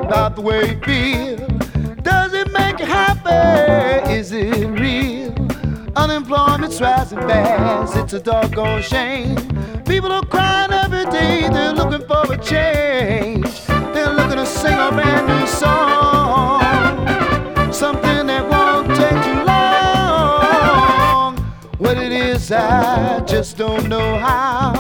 about the way you feel. Does it make you happy? Is it real? Unemployment's rising fast, it's a doggone shame. People are crying every day, they're looking for a change. They're looking to sing a brand new song, something that won't take too long. What it is, I just don't know how.